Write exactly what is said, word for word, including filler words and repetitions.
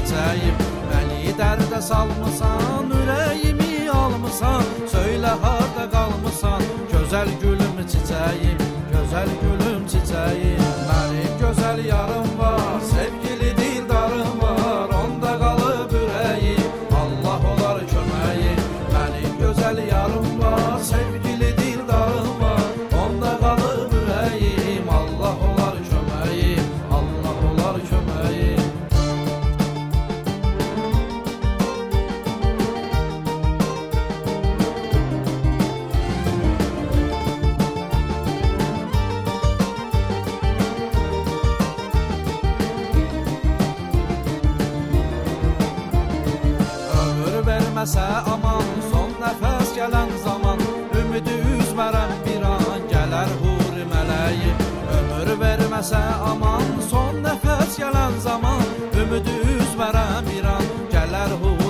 çiçeğim. Beni dərdə salmısan, ürəyimi almısan. Söylə harda qalmısan, gözəl gülüm çiçeğim, gözəl gülüm çiçeğim. Mənim gözəl yarım var, sevgili dildarım var. Onda qalıb ürəyim, Allah olar köməyim. Mənim gözəl yarım var, sevgili dildarım var. Onda qalıb ürəyim, Allah olar köməyim, Allah olar köməyim. Verməsə aman, son nəfəs gələn zaman. Ümidi üzmərəm bir an, gələr huri mələyim. Ömür verməsə aman, son nəfəs gələn zaman. Ümidi üzmərəm bir an, gələr huri